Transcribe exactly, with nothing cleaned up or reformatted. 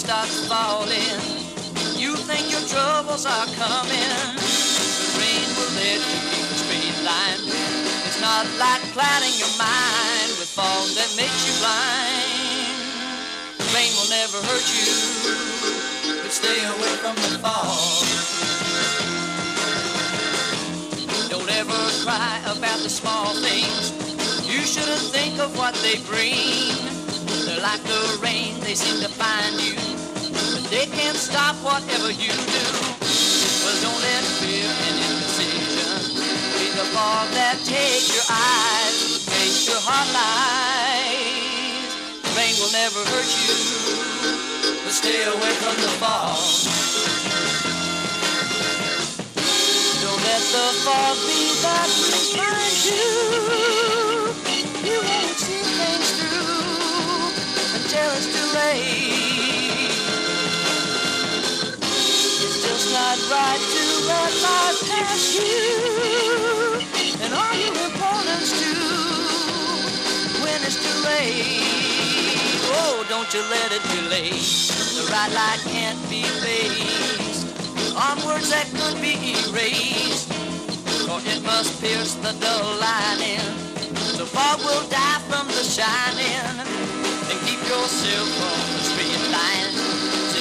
starts falling, you think your troubles are coming. The rain will let you keep a straight line. It's not like clouding your mind with fog that makes you blind. The rain will never hurt you, but stay away from the fog. Don't ever cry about the small things. You shouldn't think of what they bring. They're like the rain, they seem to find you, but they can't stop whatever you do. Well, don't let fear and indecision be the fog that takes your eyes, makes your heart lies. The rain will never hurt you, but stay away from the fog. Don't let the fog be that which finds you. You won't see things through until it's too late. It's just not right to let life pass you and all your importance too when it's too late. Oh, don't you let it be late. The right light can't be faced on words that could be erased, for it must pierce the dull lining. The fog will die from the shining, and keep yourself on the straight line.